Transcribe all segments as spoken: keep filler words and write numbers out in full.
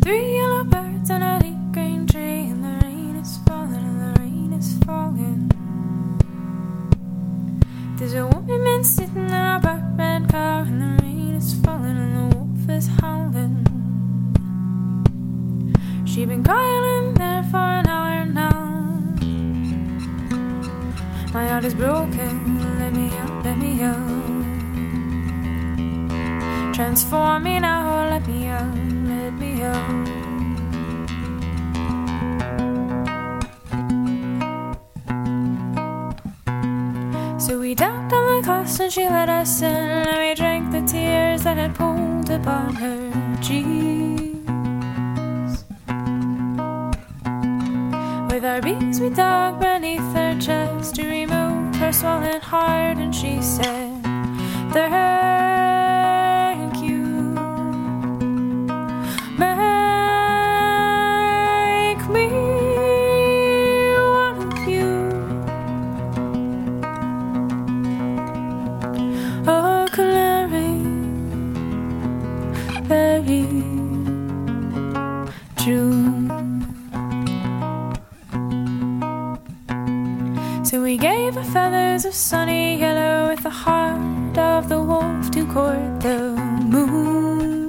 Three yellow birds on a leaf green tree, and the rain is falling, and the rain is falling. There's a woman sitting in a bright red car, and the rain is falling, and the wolf is howling. She's been crying there for an hour now. My heart is broken, let me out, let me out. Transform me now, let me out, let me out. So we docked on the coast and she let us in, and we drank the tears that had pooled upon her cheeks. With our beaks we dug beneath her chest to remove her swollen heart, and she said, thank you. Make me one of you. Oh, canary, very true. So we gave her feathers of sunny yellow, with the heart of the wolf to court the moon.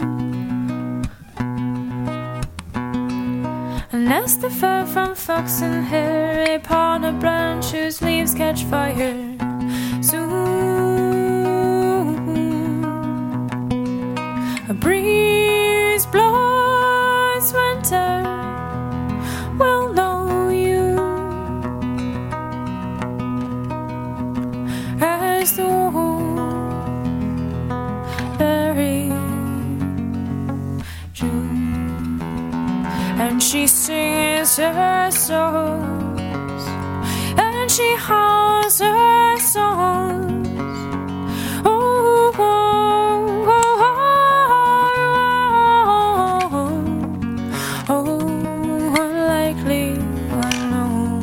A nest of fur from fox and hare upon a branch whose leaves catch fire soon. A breeze blows winter will know you as the very June. And she sings her songs, and she howls her songs. Oh, oh, oh, oh, oh, oh, unlikely, unknown.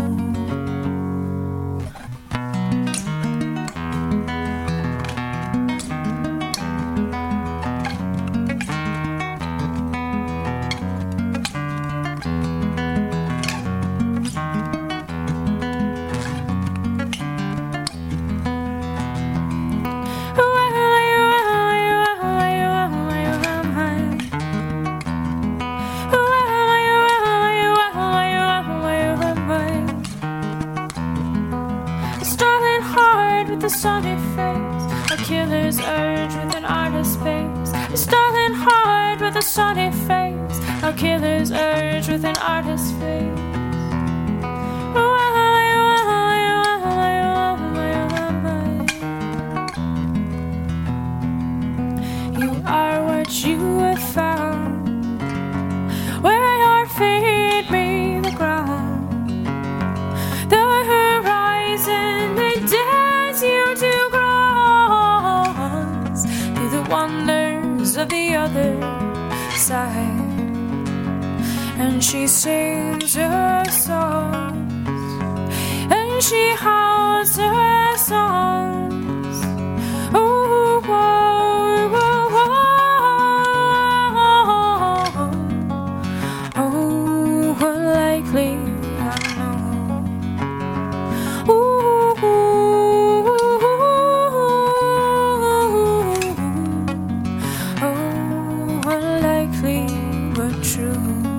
The sunny face, a killer's urge with an artist's face. A stalling heart with a sunny face, a killer's urge with an artist's face. You are what you have found, where your feet meet the ground. The horizon, they dare you to cross through the wonders of the other side. And she sings her songs, and she howls her songs. Oh, oh, oh, oh, oh, unlikely, unknown. Ooh, oh, unlikely but true.